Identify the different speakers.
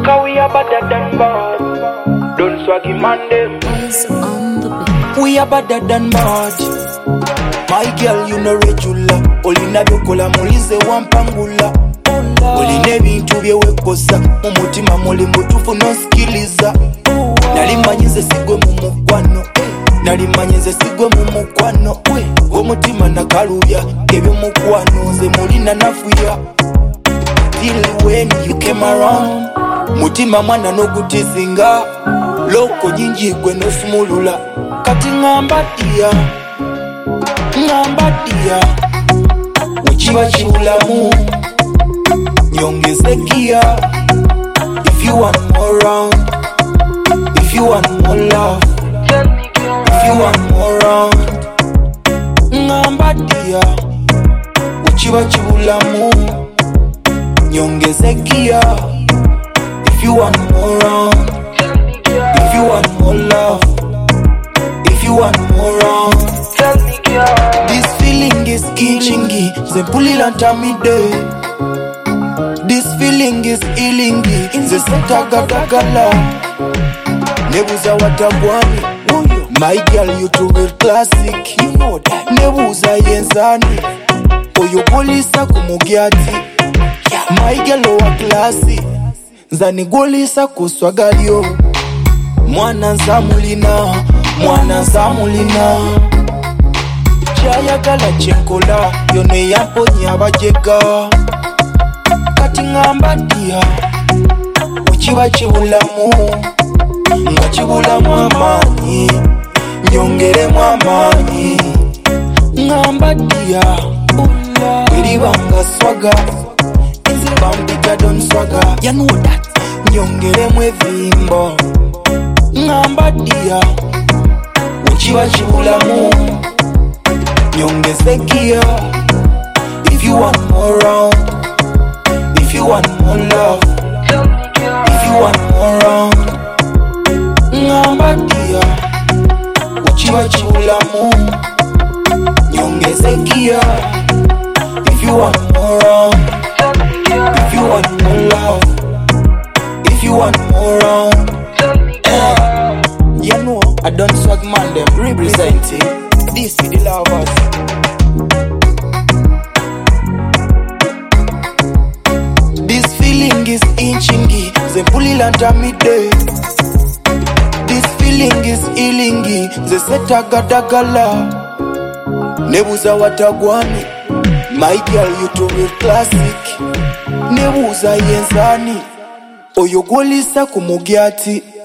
Speaker 1: Cause we are better than bad. Don't swaggy man them. We are better than bad. My girl, you know regular. Olina byokola mulize wampangula. Oline ebintu byewekosa mumutima muli mutufu nosikiliza. Nalimanyize sigwe mumukwano. Nalimanyize sigwe mumukwano. Omutima nakalubya ebyomukwano nze mulina nafuya. Till when you came around, mutima mwana nogutizinga. Loko nyingi gwe nosumulula. Kati ngamba dia uchiba chibulamu nyongeze kia. If you want more round, if you want more love, if you want more round, ngamba dia uchiba chibulamu nyongeze kia. If you want more round, if you want more love, if you want more round, this feeling is killing me. Zempulila tamide. This feeling is healing me. Ze setagagagala. Nebuza watagwani. My girl, you too real classic. You know that. Nebuza yenzani. Oyogolisa kumugiati. My girl wa classy. Zani golisa kuswagalio. Mwana zamulina. Chayagala chenkola yone yamponya abajega. Kati ngamba dia uchiba chibulamu nga chibulamu amanyi nyongeremu amanyi. Ngamba dia wilibanga swaga nze bampita don swaga. You know that. Nyongeremu evimbo. Ngamba dia uchiba chibulamu nyongeze kia. If you want more round, if you want more love, if you want more round, ngamba dia uchiba chibulamu nyongeze kia. If you want more round, if you want more love, if you want more round, you know I don't swag man them representing. This is the lovers. This feeling is inchingi. Zempulila tamide. This feeling is healingi. Ze setagadagala. Nebuza watagwani. My girl, you too real classic. Nebuza yenzani. Oyogolisa kumugiati.